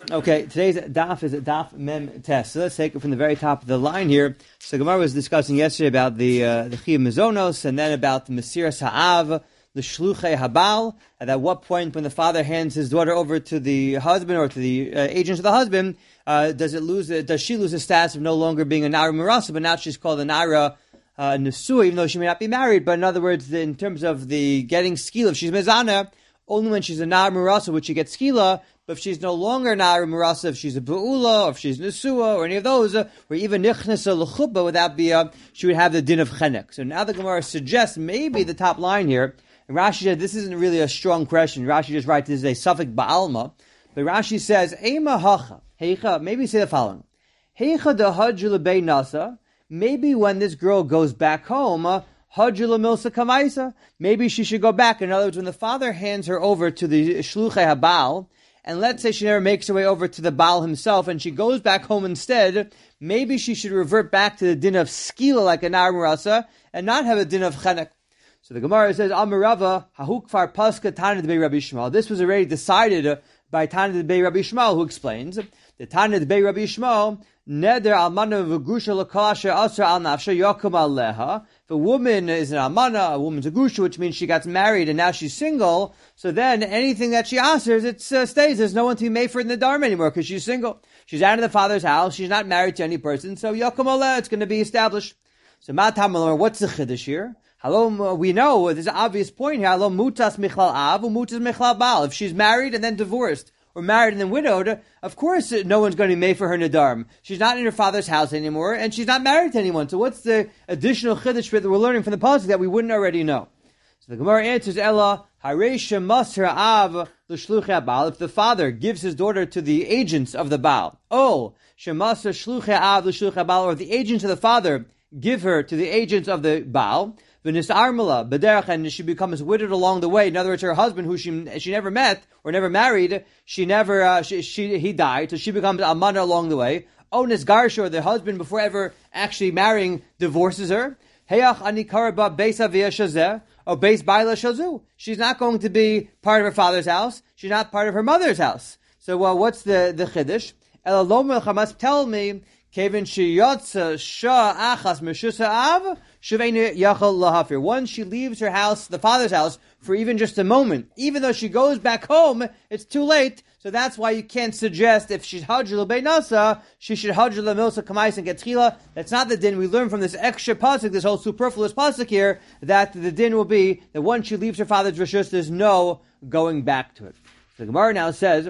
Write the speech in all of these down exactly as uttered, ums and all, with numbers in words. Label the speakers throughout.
Speaker 1: Okay, today's daf is daf mem test. So let's take it from the very top of the line here. So Gemara was discussing yesterday about the uh, the chiyuv mizonos, and then about the mesiras ha'av, the shluchei habal. At that what point, when the father hands his daughter over to the husband or to the uh, agents of the husband, uh, does it lose? Does she lose the status of no longer being a nara mirasa, but now she's called a nara uh, nesua, even though she may not be married? But in other words, in terms of the getting skila, if she's mezana, only when she's a nara mirasa would she get skila. But if she's no longer nara mirasa, if she's a be'ula, or if she's nesua, or any of those, uh, or even nichnasa l'chuppah without bia, she would have the din of chenek. So now the Gemara suggests maybe the top line here. And Rashi said this isn't really a strong question. Rashi just writes this is a suffix ba'alma. But Rashi says, Eima hacha, heicha, maybe say the following. Heicha de hajjul bei nasa, maybe when this girl goes back home, uh, hajjul milsa kamaisa, maybe she should go back. In other words, when the father hands her over to the shluchei habal, and let's say she never makes her way over to the Baal himself, and she goes back home instead, maybe she should revert back to the din of skila like a nar mirasa, and not have a din of chenek. So the Gemara says, Amarava, hahukfar paska Tana de Rabbi Shmuel. This was already decided by Tana de Rabbi Shmuel, who explains, the Tana de Rabbi Shmuel, neder almana v'grusha l'kasha asra al nafsha yakum aleha. If a woman is an almana, a woman's a grusha, which means she got married and now she's single, so then anything that she asers, it uh, stays. There's no one to be made for it in the dharma anymore because she's single. She's out of the father's house. She's not married to any person. So yakum aleha, it's going to be established. So matam, what's the chiddush here? Hello, we know there's an obvious point here. Hello, mutas michlal av, mutas michlal baal. If she's married and then divorced, or married and then widowed, of course no one's going to be made for her nadarm. She's not in her father's house anymore, and she's not married to anyone. So what's the additional chiddush that we're learning from the pasuk that we wouldn't already know? So the Gemara answers, Ella, hareisha masra av l'shluchei baal. If the father gives his daughter to the agents of the Baal, oh, shemasra shluchei av l'shluchei baal, or the agents of the father give her to the agents of the Baal, V'nisarmala b'derech, and she becomes widowed along the way. In other words, her husband, who she she never met or never married, she never uh, she, she he died, so she becomes almana along the way. Onis garsha, or the husband, before ever actually marrying, divorces her. Heyach anikara ba beis avia shazeh, or beis baila shazu. She's not going to be part of her father's house. She's not part of her mother's house. So, well, what's the the chiddush? Elalom melchamas, tell me. Kevin sheyotza shah achas meshusa av shavenu yachal lahafir. Once she leaves her house, the father's house, for even just a moment, even though she goes back home, it's too late. So that's why you can't suggest if she's hajjul beinasa, she should hajjul milsa kamais and get tchila. That's not the din. We learn from this extra pasuk, this whole superfluous pasuk here, that the din will be that once she leaves her father's rishus, there's no going back to it. So the Gemara now says,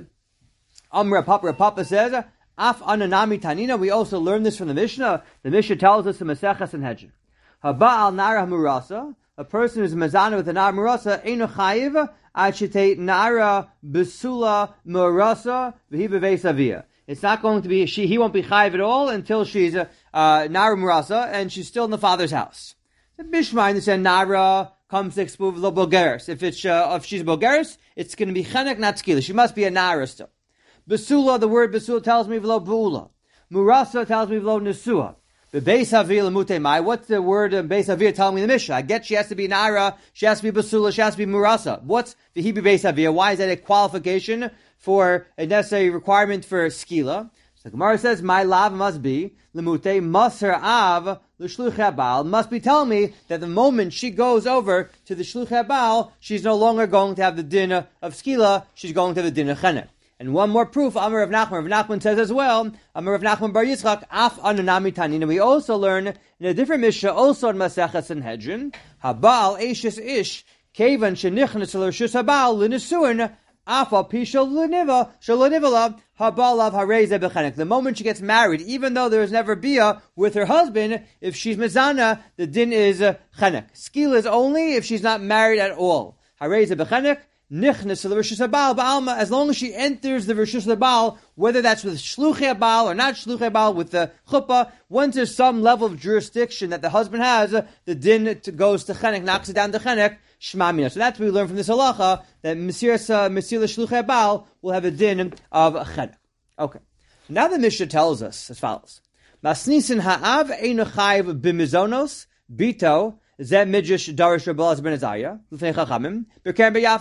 Speaker 1: Amra Papa Papa says, Af ananami tanina. We also learn this from the Mishnah. The Mishnah tells us in Maseches and Hedge. Haba'al nara murasa. A person who's mazana with a nara murasa eino chayiv achite nara besula murasa v'hi beveis avia. It's not going to be she. He won't be chayiv at all until she's a uh, nara murasa and she's still in the father's house. The Bishmain said nara comes to expuv lo bulgaris. If it's uh, if she's bulgaris, it's going to be chenek not skila. She must be a nara still. Besula, the word besula tells me v'lo beula. Murasa tells me v'lo nesua. Bebeis havia lemute mai. What's the word uh, beis havia telling me in the Mishnah? I get she has to be nara, she has to be besula, she has to be murasa. What's the hibi beis havia? Why is that a qualification for a necessary requirement for skila? So the Gemara says, my lav must be lemute maser av l'shluchei baal. Must be telling me that the moment she goes over to the shluchei baal, she's no longer going to have the din of skila, she's going to have the din of chenek. And one more proof, Amar Rav Nachman. Rav Nachman says as well, Amar Rav Nachman Bar Yitzchak, Af ananami tanina. We also learn in a different Mishnah, also in Maseches Sanhedrin, Habal Eishes Ish, Kevan Shenichnas L'Rishus Habal L'Nisuin, Afa Pisha L'Niva Shalonivala Habalav Hareze Bechenek. The moment she gets married, even though there is never bia with her husband, if she's mezana, the din is uh, chenek. Skil is only if she's not married at all. Hareze Bechenek. Nichnas the Rishus Baal Ba'alma, as long as she enters the Rishus Baal, whether that's with Shluchei Baal or not Shluchei Baal, with the Chuppah, once there's some level of jurisdiction that the husband has, the din to, goes to Chenek, knocks it down to Chenek, Shema Mina. So that's what we learn from this halacha, that Mesiras Mesila Shluchei Baal will have a din of Chenek. Okay. So now the Mishnah tells us as follows. Masnisin ha'av einu chayv b'mizonos, bito, zeh midrash darish Rabbi Elazar ben Azariah, l'fnei chachamim, b'keren b'yavna.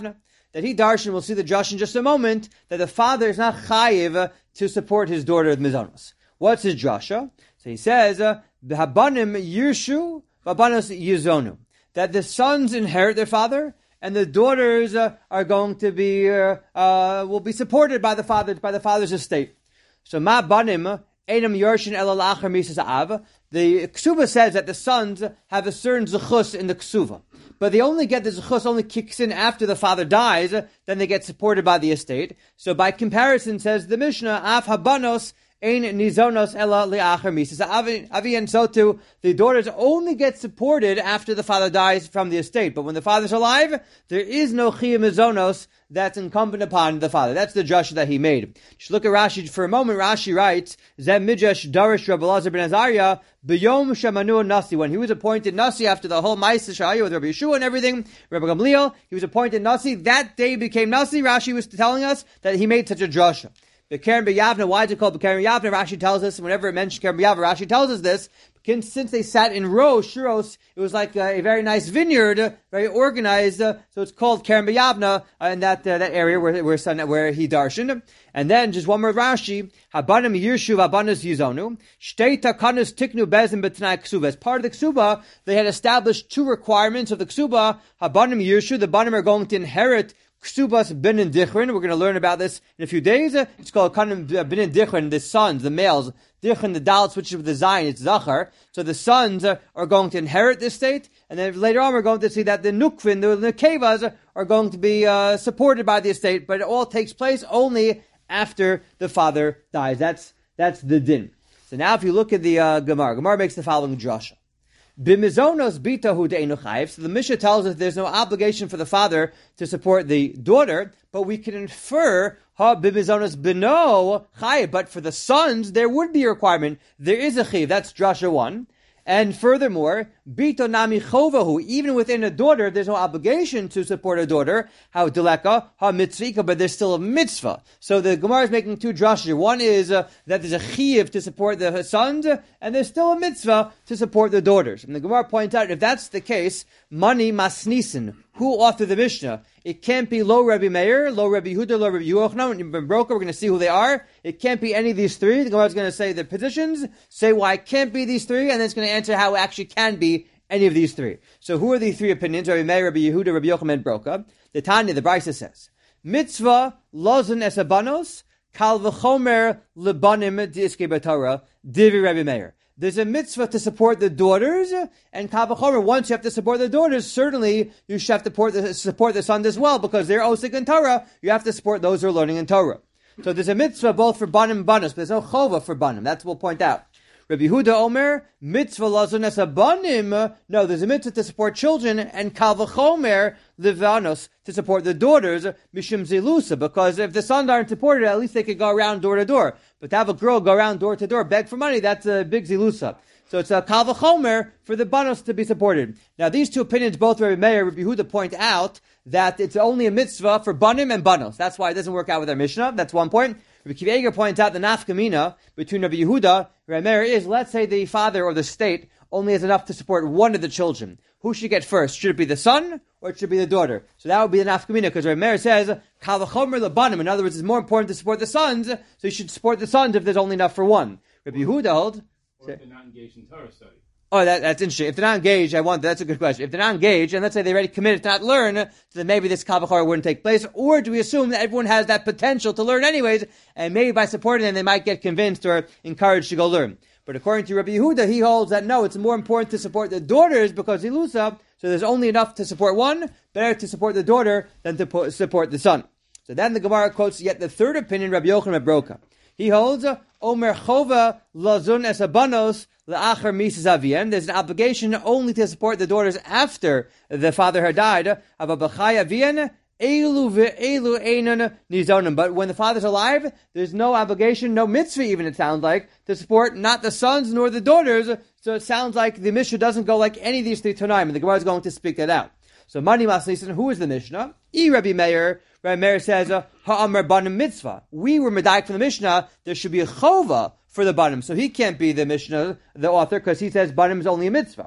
Speaker 1: that he darshan, we'll see the drush in just a moment, that the father is not chayiv to support his daughter with mizonos. What's his drasha? So he says, "Habanim yirshu, vabanos yizonu," that the sons inherit their father, and the daughters uh, are going to be uh, uh, will be supported by the father by the father's estate. So ma banim einam yorshin ela la'achar misas av. The ksuba says that the sons have a certain zechus in the ksuva, but they only get the zechus only kicks in after the father dies. Then they get supported by the estate. So by comparison, says the Mishnah, af habanos ein nizonos ela li'achar misas avi, avi, and so too the daughters only get supported after the father dies from the estate. But when the father's alive, there is no chiyuv mizonos that's incumbent upon the father. That's the drush that he made. Just look at Rashi for a moment. Rashi writes, Zem midrash darish Rabbi Elazar ben Azariah b'yom shemanu nasi, when he was appointed nasi after the whole ma'aseh shaya with Rabbi Yeshua and everything, Rabbi Gamliel, he was appointed nasi. That day became nasi. Rashi was telling us that he made such a drush. B'Keren B'Yavna, why is it called B'Keren B'Yavna? Rashi tells us, whenever it mentions Keren B'Yavna, Rashi tells us this, since they sat in rows, shuros, it was like a, a very nice vineyard, very organized, uh, so it's called Keren B'Yavna, uh, in that uh, that area where where, son, where he darshaned. And then, just one more Rashi, Habanim Yirshu Habanas Yizonu, Shtei Takanas Tiknu Bezin B'Tnai Ksuba. As part of the Ksuba, they had established two requirements of the Ksuba. Habanim Yirshu, the Banim are going to inherit Ksubas bin and Dichrin. We're going to learn about this in a few days. It's called Kanim bin and Dichrin, the sons, the males. Dichrin, the Dalit switches with the Zayin, it's Zachar. So the sons uh, are going to inherit this state. And then later on we're going to see that the Nukvin, the Nekevas, are going to be uh, supported by the estate. But it all takes place only after the father dies. That's that's the din. So now if you look at the uh, Gemara, Gemara makes the following drasha. B'mizonos bitahu de'enu chayiv. So the Mishnah tells us there's no obligation for the father to support the daughter, but we can infer ha b'mizonos b'no chayiv. But for the sons, there would be a requirement. There is a chayiv. That's drasha one. And furthermore, bito nami chovahu. Even within a daughter, there's no obligation to support a daughter. How deleka ha mitzvika, but there's still a mitzvah. So the Gemara is making two drashas. One is uh, that there's a chiyuv to support the sons, and there's still a mitzvah to support the daughters. And the Gemara points out, if that's the case, mani masnisen. Who authored the Mishnah? It can't be Lo Rabbi Meir, Lo Rabbi Yehuda, Lo Rabbi Yochanan, Ben Broker. We're going to see who they are. It can't be any of these three. The Gemara is going to say the positions, say why it can't be these three, and then it's going to answer how it actually can be any of these three. So who are the three opinions? Rabbi Meir, Rabbi Yehuda, Rabbi Yochanan, Ben Broker. The Tanya, the Brisa says, Mitzvah lozun esabanos, kal v'chomer lebanim di'iskei b'Torah, divi Rabbi Meir. There's a mitzvah to support the daughters, and kal v'chomer, once you have to support the daughters, certainly you should have to support the, support the sons as well, because they're osik in Torah, you have to support those who are learning in Torah. So there's a mitzvah both for banim and banos, but there's no chova for banim. That's what we'll point out. Rabbi Yehuda Omer, mitzvah lazon es banim. No, there's a mitzvah to support children, and kal v'chomer levanos, to support the daughters, mishum zilusa, because if the sons aren't supported, at least they could go around door to door. But to have a girl go around door to door, beg for money, that's a big zilusa. So it's a kal v'chomer for the banos to be supported. Now these two opinions, both Rabbi Meir and Rabbi Yehuda, point out that it's only a mitzvah for banim and banos. That's why it doesn't work out with our Mishnah. That's one point. Rabbi Kiva Eger points out the nafkamina between Rabbi Yehuda and Rabbi Meir is, let's say the father or the state only has enough to support one of the children. Who should get first? Should it be the son or it should be the daughter? So that would be the nafkamina, because Rabbi Meir says, kal v'chomer lebanim. In other words, it's more important to support the sons, so you should support the sons if there's only enough for one. Rabbi Yehuda holds,
Speaker 2: or if they're not engaged in Torah study.
Speaker 1: Oh, that, that's interesting. If they're not engaged, I want, that's a good question. If they're not engaged, and let's say they already committed to not learn, so then maybe this kal v'chomer wouldn't take place, or do we assume that everyone has that potential to learn anyways, and maybe by supporting them, they might get convinced or encouraged to go learn. But according to Rabbi Yehuda, he holds that no, it's more important to support the daughters because ilusa, so there's only enough to support one, better to support the daughter than to put, support the son. So then the Gemara quotes yet the third opinion, Rabbi Yochanan ben Broka. He holds, Omer chova lazun es habanos la'achar misas avien. There's an obligation only to support the daughters after the father had died. Avabachai avien elu ve'elu einon nizonim. But when the father's alive, there's no obligation, no mitzvah even, it sounds like, to support not the sons nor the daughters. So it sounds like the Mishnah doesn't go like any of these three Tanaim, and the Gemara is going to speak that out. So Mani Masnisan, who is the Mishnah? E Rabbi Meir. Rabbi Meir says, Ha'amar banim mitzvah. We were medayik from the Mishnah. There should be a chova for the banim. So he can't be the Mishnah, the author, because he says banim is only a mitzvah.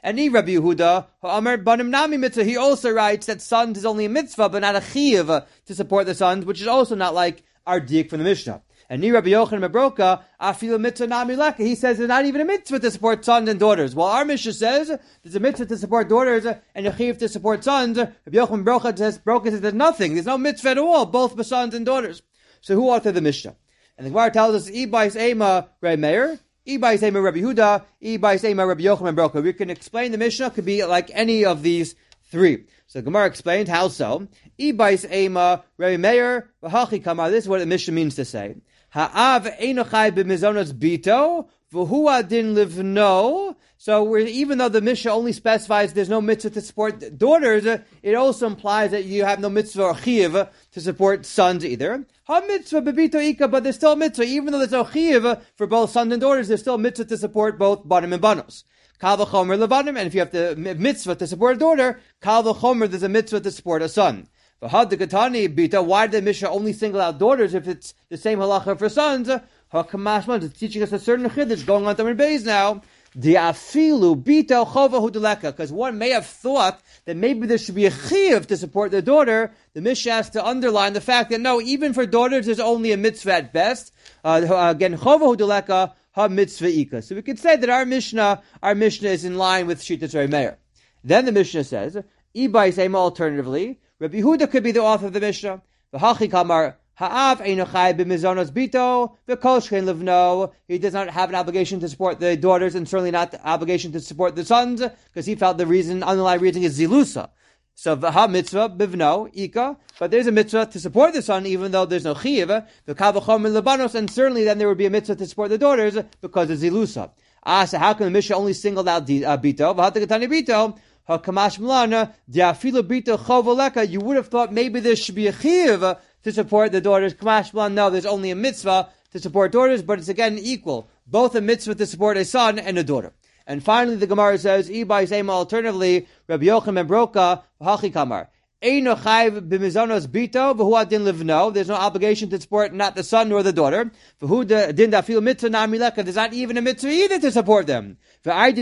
Speaker 1: And he, Rabbi Yehuda, Amar Banim Nami Mitzvah, he also writes that sons is only a mitzvah, but not a chiyuv to support the sons, which is also not like our diak from the Mishnah. And ni Rabbi Yochanan Mebroka, afilu mitzvah nami leka. He says there's not even a mitzvah to support sons and daughters. While our Mishnah says there's a mitzvah to support daughters and a chiyuv to support sons, Rabbi Yochanan Mebroka says, Broka says there's nothing. There's no mitzvah at all, both for sons and daughters. So who authored the Mishnah? And the Gemara tells us, Ibais Ema Rabbi Meir, Ibais Ema Rabbi Huda, Ibais Ema Rabbi Yochanan Mebroka. We can explain the Mishnah could be like any of these three. So the Gemara explained how so. Ibais Ema Rabbi Meir, V'hachi Kamar. This is what the Mishnah means to say. Ha'av einochai b'mizonos bito, v'hu adin livno. So we're, even though the Mishnah only specifies there's no mitzvah to support daughters, it also implies that you have no mitzvah or chiyuv to support sons either. Ha mitzvah b'bito ika, but there's still a mitzvah. Even though there's no chiyuv for both sons and daughters, there's still a mitzvah to support both banim and banos. Kal v'chomer levanim, and if you have the mitzvah to support a daughter, kal v'chomer, there's a mitzvah to support a son. Why did the Mishnah only single out daughters if it's the same halacha for sons? It's teaching us a certain chiddush going on to Amud Beis now. Because one may have thought that maybe there should be a chiyuv to support the daughter. The Mishnah has to underline the fact that no, even for daughters, there's only a mitzvah at best. Uh, again, chova huduleka ha mitzvah ika. So we could say that our Mishnah, our Mishnah is in line with Shitas Rabbi Meir. Then the Mishnah says, Ibai Seima alternatively, Rabbi Yehuda could be the author of the Mishnah. V'hachi kamar ha'av einochai b'mizonos bito v'kol shchein livno. He does not have an obligation to support the daughters and certainly not the obligation to support the sons because he felt the reason, underlying reason is zilusa. So v'ha mitzvah bivno ika, but there's a mitzvah to support the son even though there's no chiyuv. V'kav v'chom lebanos, and certainly then there would be a mitzvah to support the daughters because of zilusa. Ah, so how can the Mishnah only singled out the, uh, bito? V'hata katani bito. You would have thought maybe there should be a chiyuv to support the daughters. No, there's only a mitzvah to support daughters, but it's again equal. Both a mitzvah to support a son and a daughter. And finally, the Gemara says, Ibai Sema alternatively, Rabbi Yochanan ben Broka, Hachi Kamar. There's no obligation to support not the son nor the daughter. There's not even a mitzvah either to support them. Once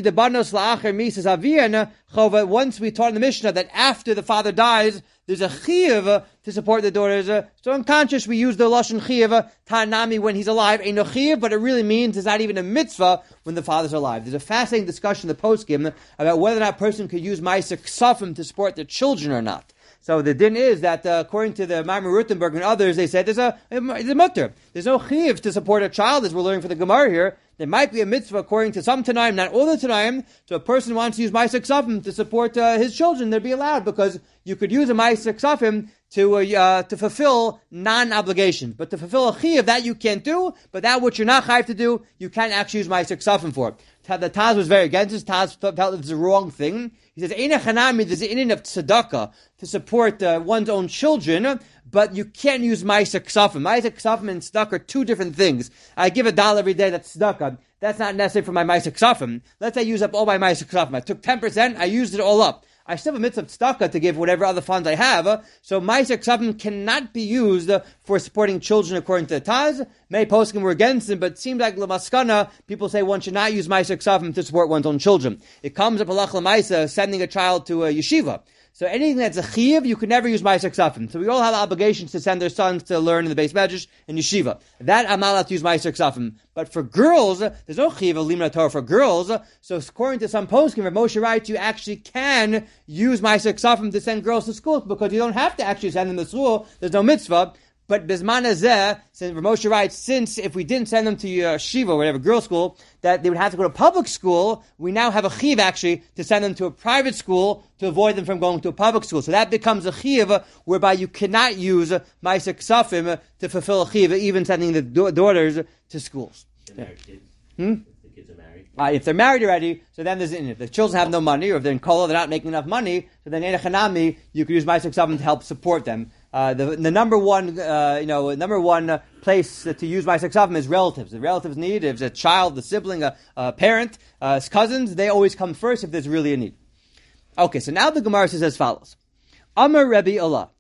Speaker 1: we taught in the Mishnah that after the father dies, there's a chiyuv to support the daughters. So unconscious, we use the lashon chiyuv, ta'anami, when he's alive. Ain't no chiyuv, but it really means there's not even a mitzvah when the father's alive. There's a fascinating discussion in the poskim about whether or not a person could use ma'aser ksafim to support their children or not. So the din is that uh, according to the Maimon Rutenberg and others, they said there's a, there's a mutter. There's no chiyuv to support a child, as we're learning from the Gemara here. There might be a mitzvah according to some Tanaim, not all the Tanaim. So a person wants to use ma'aser ksafim to support uh, his children, they'd be allowed because you could use a ma'aser ksafim to uh, uh, to fulfill non-obligations. But to fulfill a chiyuv, that you can't do. But that which you're not chayav to do, you can't actually use ma'aser ksafim for. The Taz was very against this. Taz felt it was the wrong thing. He says, Eina chanami, there's an in of tzedakah to support uh, one's own children, but you can't use ma'aser ksafim. Ma'aser ksafim and tzedakah are two different things. I give a dollar every day, that's tzedakah. That's not necessary for my ma'aser ksafim. Let's say I use up all my ma'aser ksafim. I took ten percent, I used it all up. I still have a mitzvah of tzedakah to give whatever other funds I have. So ma'aser ksafim cannot be used for supporting children according to the Taz. Many poskim were against it, but it seems like l'maskana, people say one should not use ma'aser ksafim to support one's own children. It comes up halach l'maisa, sending a child to a yeshiva. So anything that's a chiyuv, you can never use ma'aser ksafim. So we all have obligations to send their sons to learn in the Beis Medrash and yeshiva. That I'm not allowed to use ma'aser ksafim. But for girls, there's no chiyuv of limud Torah for girls. So according to some poskim, Rav Moshe writes, you actually can use ma'aser ksafim to send girls to school because you don't have to actually send them to school. There's no mitzvah. But Bizman Hazeh, since Rav Moshe writes, since if we didn't send them to yeshiva or whatever, girls' school, that they would have to go to public school, we now have a chiyuv actually to send them to a private school to avoid them from going to a public school. So that becomes a chiyuv whereby you cannot use ma'aser ksafim to fulfill a chiyuv, even sending the da- daughters to schools.
Speaker 3: They're married kids.
Speaker 1: Hmm?
Speaker 3: The kids are married.
Speaker 1: Uh, if they're married already, so then there's, if the children have no money, or if they're in kola, they're not making enough money, so then Eina Chanami, you could use ma'aser ksafim to help support them. Uh, the, the number one, uh, you know, number one uh, place uh, to use ma'aser ksafim is relatives. The relatives need, if it's a child, a sibling, a, a parent, uh, cousins, they always come first if there's really a need. Okay, so now the Gemara says as follows. Amar Rebbe Allah.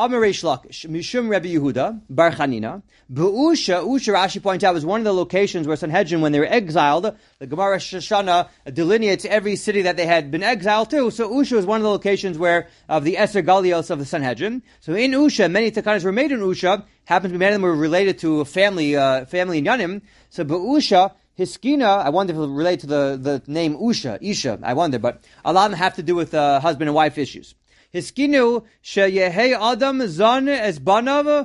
Speaker 1: Amar Reish Lakish, Mishum Rebbe Yehuda, Bar Chanina, Be'usha, Usha, Rashi points out, was one of the locations where Sanhedrin, when they were exiled, the Gemara Shoshana delineates every city that they had been exiled to, so Usha was one of the locations where, of the Eser Galios of the Sanhedrin. So in Usha, many takanas were made in Usha, happens to be many of them were related to a family, uh, family in Yanim. So Be'usha, Hiskina, I wonder if it relate to the, the name Usha, Isha, I wonder, but a lot of them have to do with uh, husband and wife issues. Hiskinu sheyehei adam zan es banav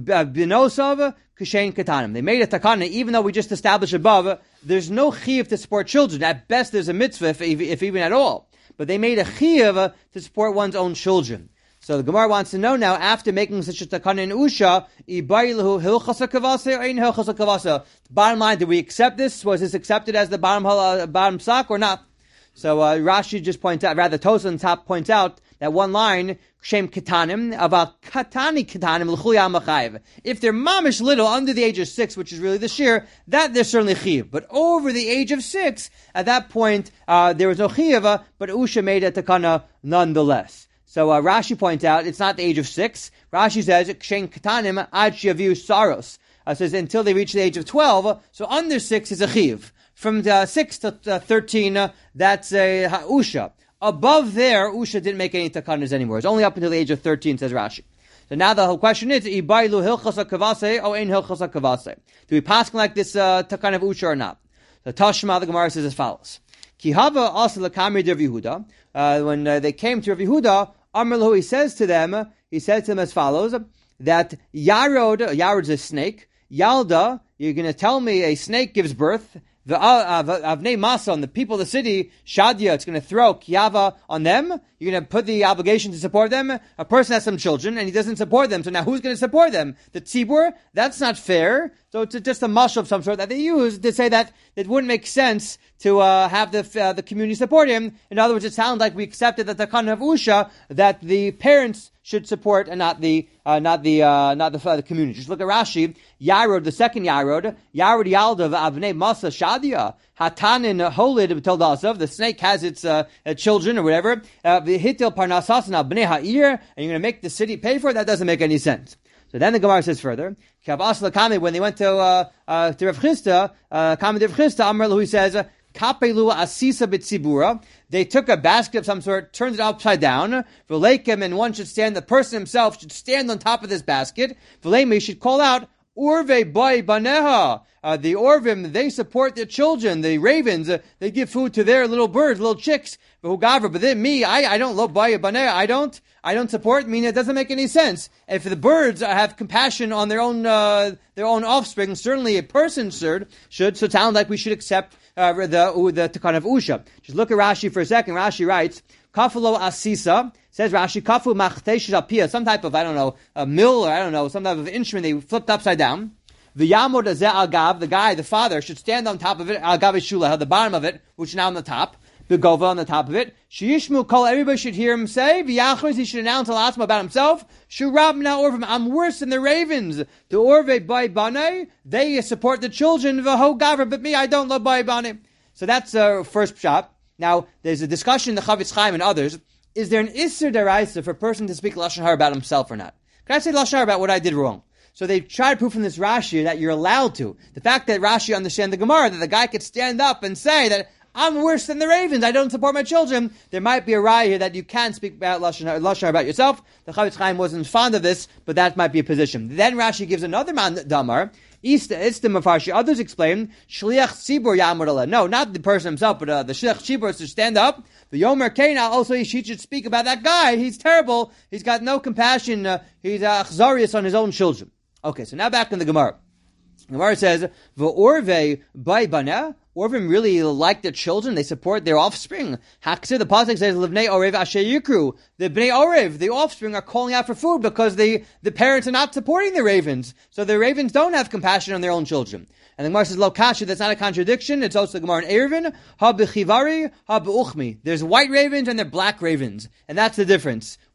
Speaker 1: ubinosav kushein katanim. They made a takana, even though we just established above, there's no chiyuv to support children. At best, there's a mitzvah, if, if even at all. But they made a chiyuv to support one's own children. So the Gemara wants to know now, after making such a takana in Usha, ibayilhu hilchasa kavasa or ain hilchasa kavasa. Bottom line, did we accept this? Was this accepted as the bottom uh, bottom sock or not? So uh, Rashi just points out, rather Tosa on top points out that one line, Shem Ketanim, of a Katani Ketanim, L'chuya Machayev. If they're mamish little, under the age of six, which is really the shear, that they're certainly chiv. But over the age of six, at that point, uh, there was no chiv, but Usha made a takana nonetheless. So uh, Rashi points out, it's not the age of six. Rashi says, Shem Ketanim, Ad Shavu Saros. Uh, says, until they reach the age of twelve, so under six is a chiv. From uh, six to uh, thirteen, uh, that's a uh, Usha. Above there, Usha didn't make any takanas anymore. It's only up until the age of thirteen, says Rashi. So now the whole question is, Ibailu hilchasa kavase o ein hilchasa kavase. Do we pass like this uh, takan of Usha or not? So Tashma, the Gemara says as follows. Kihava asa l'kamri de Yehuda. Uh, when uh, they came to Rav Yehuda, Amar lahu, he says to them, he says to them as follows, that Yarod, Yarod's a snake, Yalda, you're going to tell me a snake gives birth, the Avnei Masa, on the people of the city, Shadia, it's going to throw Kiava on them. You're going to put the obligation to support them. A person has some children and he doesn't support them. So now who's going to support them? The Tzibur? That's not fair. So it's just a mush of some sort that they use to say that it wouldn't make sense to uh, have the uh, the community support him. In other words, it sounds like we accepted that the Takana of Usha, that the parents should support and not the uh, not the uh, not the, uh, the community. Just look at Rashi. Yarod, the second Yarod, Yarod Yalda of Avnei Masa Shadia, Hatanin Holid Tildasav. The snake has its uh, uh, children or whatever. The Hitil Parnasasana Bnei Ha'ir, and you're going to make the city pay for it. That doesn't make any sense. So then the Gemara says further, when they went to uh, uh, to Rav Chisda, uh, Rav Chisda, Amar Lahu, he says, Kapelu asisa b'tzibura. They took a basket of some sort, turned it upside down. V'leikem, and one should stand, the person himself should stand on top of this basket. V'leimi should call out, Urve bai baneha. Uh, the Orvim, they support their children. The ravens, uh, they give food to their little birds, little chicks. But then me, I, I don't love bai baneha. I don't, I don't support. I mean, it doesn't make any sense. If the birds have compassion on their own, uh, their own offspring, certainly a person should, should. So it sounds like we should accept uh, the the Takan of Usha. Just look at Rashi for a second. Rashi writes, Kafalo asisa, says Rashi, Kafu machtesh apia, some type of, I don't know, a mill, or I don't know, some type of instrument they flipped upside down. The Yamod Azeh Agav, the guy, the father, should stand on top of it, Agav Shula, the bottom of it, which is now on the top, the Gova on the top of it. Sheyishmu Kol, everybody should hear him say, V'yachris, he should announce Alasma about himself, Shurab Na Orvim, I'm worse than the ravens. The Orve Bai Bane, they support the children, V'ho Gavra, but me, I don't love Bai Bane. So that's uh, first shot. Now, there's a discussion in the Chavetz Chaim and others. Is there an Isser Deraisa for a person to speak Lashon Hara about himself or not? Can I say Lashon Hara about what I did wrong? So they try to prove from this Rashi that you're allowed to. The fact that Rashi understands the Gemara, that the guy could stand up and say that I'm worse than the ravens, I don't support my children, there might be a raya here that you can speak about Lashon Hara about yourself. The Chavetz Chaim wasn't fond of this, but that might be a position. Then Rashi gives another man damar. Others explain, Shliach Tzibur Yamud Aleh. No, not the person himself, but uh, the Shliach Tzibur to stand up. The Yomer Kena also he should speak about that guy. He's terrible. He's got no compassion. Uh, he's uh, achzarius on his own children. Okay, so now back in the Gemara. The Gemara says, V'orve bai baneh. Orvim really like their children. They support their offspring. Haksir, the pasuk says, Livnei Orev Asher Yikru. The Bnei Orev, the offspring, are calling out for food because the, the parents are not supporting the ravens. So the ravens don't have compassion on their own children. And the Gemara says, Lo kasha, that's not a contradiction. It's also the Gemara in Eruvin. Ha b'chivari, ha b'uchmi. There's white ravens and they're black ravens. And that's the difference.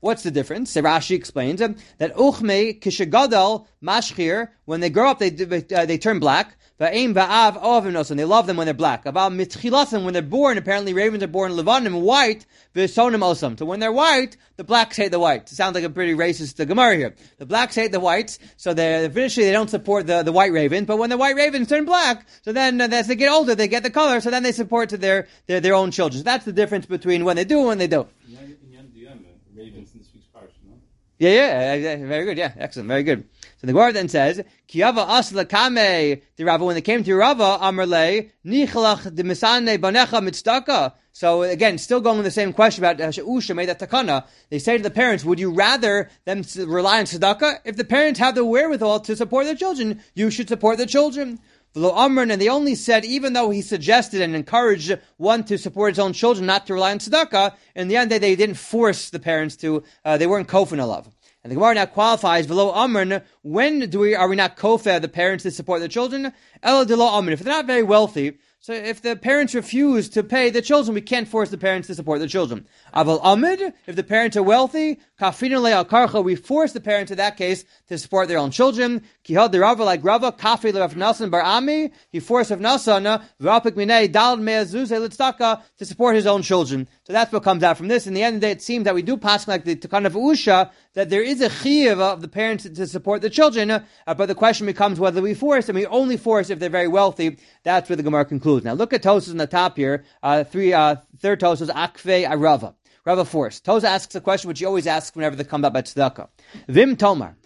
Speaker 1: What's the difference? So Rashi explains um, that uchme kishagadal mashchir, when they grow up, they uh, they turn black. Va'im va'av oavim, and they love them when they're black. About mitchilasim, when they're born, apparently ravens are born levanim, white, v'sonim osam. So when they're white, the blacks hate the whites. It sounds like a pretty racist uh, Gemara here. The blacks hate the whites, so they eventually they don't support the, the white ravens. But when the white ravens turn black, so then uh, as they get older, they get the color. So then they support to their their, their own children. So that's the difference between when they do and when they don't.
Speaker 2: Ravens in this week's parsha, no?
Speaker 1: Yeah, yeah, very good. Yeah, excellent, very good. So the Gemara then says, "Kiyava asla kame the Rava." When they came to Rava, Amarle nichalach de misane banecha mitzdaka. So again, still going with the same question about Usha made that takana. They say to the parents, "Would you rather them rely on tzedakah? If the parents have the wherewithal to support their children, you should support the children." And they only said, even though he suggested and encouraged one to support his own children, not to rely on tzedakah, in the end they, they didn't force the parents to, uh, they weren't kofin alav. And the Gemara now qualifies, v'lo amrin, when do we, are we not kofeh the parents to support their children? Ela de lo amrin, if they're not very wealthy, so if the parents refuse to pay the children, we can't force the parents to support the children. Aval amid, if the parents are wealthy, kafinu le'al karcha, we force the parents in that case to support their own children. Kihad de Rava, like Rava, kafi le'Rav Nasan bar Ami, he forced Rav Nasan, v'rapik minei dal me'azuz elitztaka, to support his own children. So that's what comes out from this. In the end of the day, it seems that we do pass like the Takan of Usha, that there is a chiyuv of the parents to support the children, uh, but the question becomes whether we force, and we only force if they're very wealthy. That's where the Gemara concludes. Now look at Tosas on the top here, uh, three, uh, third Tosas, Akve Arava. Rava forced. Tosa asks a question which he always asks whenever they come up by tzedakah. Vim Tomar.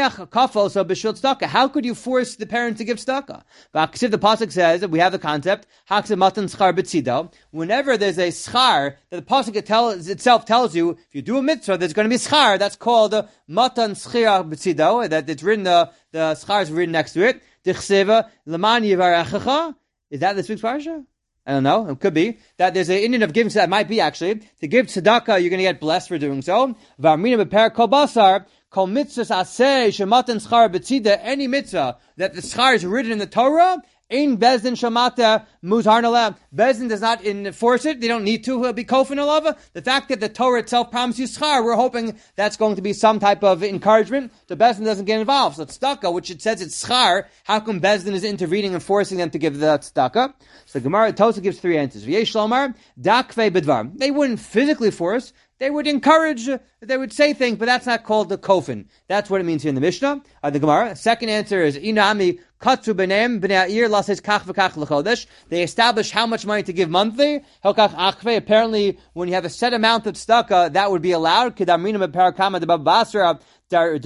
Speaker 1: How could you force the parents to give tzedakah? The pasuk says that we have the concept whenever there's a schar that the pasuk it tells, itself tells you if you do a mitzvah there's going to be schar. That's called matan schira b'tzido. That it's written the the schar is written next to it. Is that this week's parsha? I don't know. It could be that there's an Indian of giving. So that might be actually to give tzedakah. You're going to get blessed for doing so. Varmina beper kol basar. Kol mitzvahs aseh shematan schar b'tzida. Any mitzvah that the schar is written in the Torah, ein bezdin shamata muzhar nalav. Bezdin does not enforce it. They don't need to be kofin alav. The fact that the Torah itself promises you schar, we're hoping that's going to be some type of encouragement. The bezdin doesn't get involved. So tzedakah, which it says it's schar, how come bezdin is intervening and forcing them to give the tzedakah? So Gemara Tosa gives three answers. V'yesh lomar dakvei bedvar. They wouldn't physically force. They would encourage, they would say things, but that's not called the kofin. That's what it means here in the Mishnah. Uh, the Gemara. Second answer is, inami katzu b'neim b'nei ha'ir lases kach v'kach l'chodesh. They establish how much money to give monthly. Helkach achve. Apparently, when you have a set amount of tzedakah, that would be allowed. Kedamrina b'parakama de babasra. That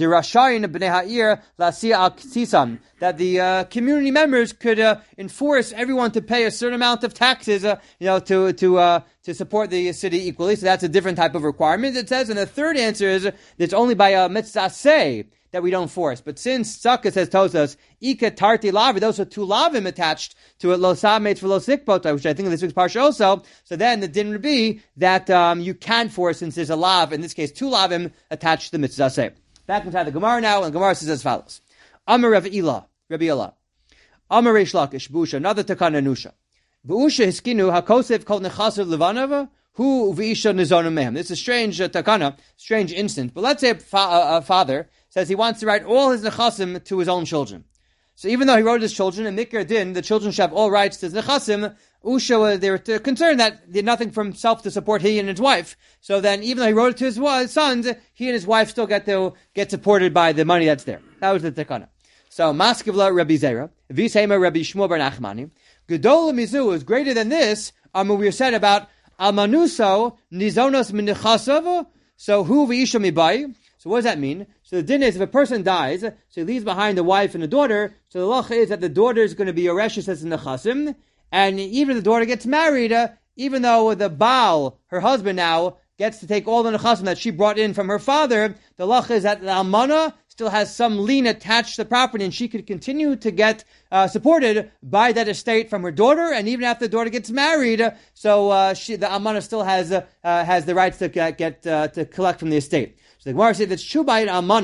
Speaker 1: the uh, community members could uh, enforce everyone to pay a certain amount of taxes, uh, you know, to to uh, to support the city equally. So that's a different type of requirement. It says, and the third answer is that it's only by a mitzvah say that we don't force. But since Sukkah says Tosas, Ika Tarti Lavi, those are two lavim attached to it, Lo Samet for Lo Sikpota, which I think in this week's parsha also. So then the din would be that um, you can force since there's a lav, in this case two lavim attached to the mitzvah say. Back inside the Gemara now, and the Gemara says as follows. Amar Rav Ila, Rabbi Ila. Amar Reish Lakish, Busha, another Takana Nusha. Busha hiskinu hakosef kol nechasav levanava, hu v'isha nizonim mehem. This is a strange uh, Takana, strange instant. But let's say a, fa- a, a father says he wants to write all his nechasim to his own children. So even though he wrote his children, and Mikra din, the children should have all rights to his nechasim, Usha, they were concerned that he had nothing for himself to support he and his wife. So then, even though he wrote it to his sons, he and his wife still get to get supported by the money that's there. That was the takana. So, Maskevla Rabbi Zera, Vishema Rabbi Shmuel bar Nachmani, Gedola Mizu is greater than this, um, we said about Almanuso, Nizonos Minichasav, so who Visha Mibai. So what does that mean? So the din is if a person dies, so he leaves behind a wife and a daughter, so the lacha is that the daughter is going to be Yoreshes as in the Chasim, and even if the daughter gets married, uh, even though the Baal, her husband now, gets to take all the nechasim that she brought in from her father, the lacha is that the almana still has some lien attached to the property, and she could continue to get uh, supported by that estate from her daughter, and even after the daughter gets married, uh, so uh, she, the almana still has uh, uh, has the rights to get uh, to collect from the estate. So the Gemara says that's true by an almana.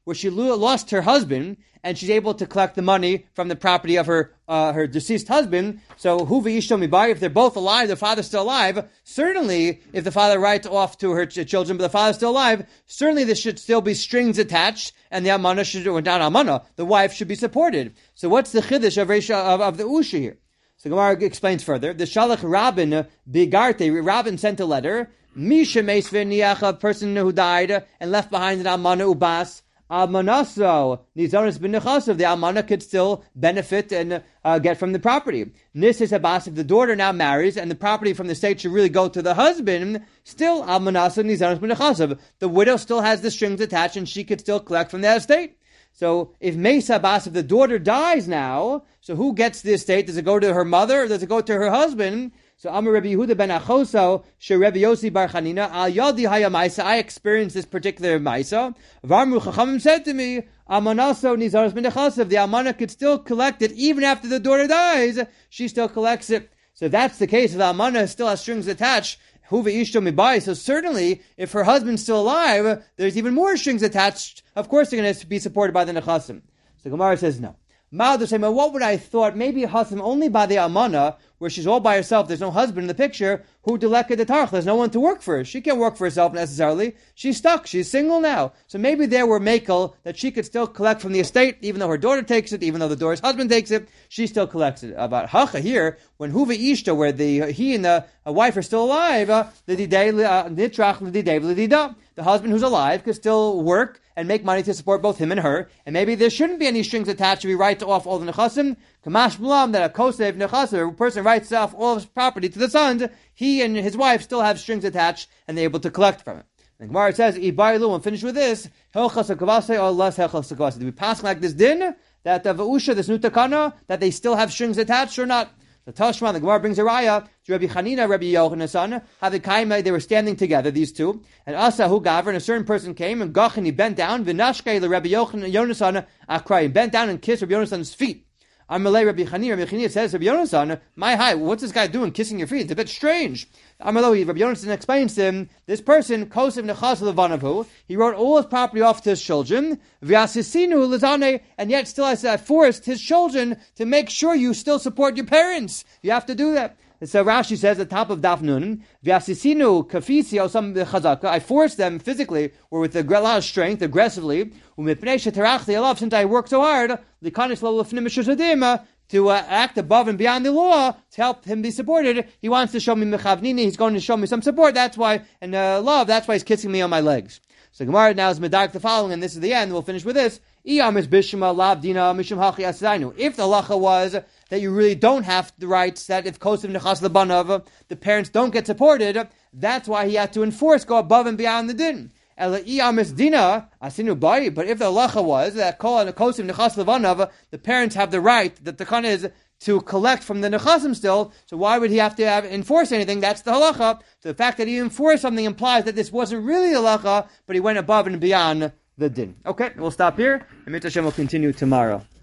Speaker 1: where she lo- lost her husband, and she's able to collect the money from the property of her uh, her deceased husband. So, hu v'ishto mibai, if they're both alive, the father's still alive, certainly, if the father writes off to her ch- children, but the father's still alive, certainly there should still be strings attached, and the amana should, or not amana, the wife should be supported. So what's the chiddush of, Resha, of, of the Usha here? So Gemara explains further. The Shalach Rabin Bigarte, Rabin sent a letter, Misha Meisviniach, a person who died and left behind an amana ubas, Almanaso, Nizonis bin Nechasav, the almana could still benefit and uh, get from the property. Nisis Abbas, if the daughter now marries and the property from the state should really go to the husband, still Almanaso, Nizonis bin Nechasav, the widow still has the strings attached and she could still collect from that estate. So if Mesa Abbas, if the daughter dies now, so who gets the estate? Does it go to her mother or does it go to her husband? So Amar Rabbi Yehuda ben Achoso, She Rabbi Yossi bar Chanina, Al Yadi Haya Maisa, I experienced this particular Maisa. Varmu Chachamim said to me, Amanaso Nizaros ben Nechasav, the Almana could still collect it even after the daughter dies, she still collects it. So if that's the case, if the Almana still has strings attached, Huva Ishto Mibai, so certainly, if her husband's still alive, there's even more strings attached. Of course they're going to be supported by the Nechasim. So Gemara says no. Ma'adu say, what would I thought? Maybe a husband only by the Almana, where she's all by herself, there's no husband in the picture, who deleka the tarch, there's no one to work for her. She can't work for herself necessarily. She's stuck, she's single now. So maybe there were makel that she could still collect from the estate, even though her daughter takes it, even though the daughter's husband takes it, she still collects it. About Hacha here, when Huva Ishta, where the he and the wife are still alive, uh, the husband who's alive could still work and make money to support both him and her, and maybe there shouldn't be any strings attached to be write off all the nechasim. Kamash b'lam, that a kosev nechasim, a person writes off all of his property to the sons, he and his wife still have strings attached, and they're able to collect from it. The Gemara says, "Ibarilu," and finish with this: Helchas hakavase or less helchas hakavase. Do we pass like this din that the va'usha, this new takana, that they still have strings attached or not? The Tashma, the Gemara brings a raya to Rabbi Chanina, Rabbi Yochanan son, Havikaima, they were standing together, these two, and Asa who gavra, and a certain person came, and Gach, and he bent down, Vinashke, the Rabbi Yochanan, Yonasan, Akrai, bent down and kissed Rabbi Yonasan's feet. Amalei Rabbi Chanina, Rabbi Chanina says, Rabbi Yonasan, my hi, what's this guy doing kissing your feet? It's a bit strange. Amalei, Rabbi Yonasan explains to him, this person, Kosev Nechas Levanavu, he wrote all his property off to his children, Vyasisinu Lizane, and yet still I forced his children to make sure you still support your parents. You have to do that. So Rashi says at the top of Daf Nun, Vyasisinu Kafisi or some Chazaka, I forced them physically or with a lot of strength, aggressively, since I worked so hard, to uh, act above and beyond the law to help him be supported. He wants to show me mechavnini, he's going to show me some support, that's why, and uh, love, that's why he's kissing me on my legs. So Gemara now is medark the following, and this is the end, we'll finish with this. If the halacha was that you really don't have the rights, that if kosev nechas lebanav, the parents don't get supported, that's why he had to enforce, go above and beyond the din. But if the halacha was that kosev nechas lebanav, the parents have the right, that the kana is to collect from the nechasim still, so why would he have to have, enforce anything? That's the halacha. So the fact that he enforced something implies that this wasn't really the halacha, but he went above and beyond the din. Okay, we'll stop here, and Mitzvah Hashem will continue tomorrow.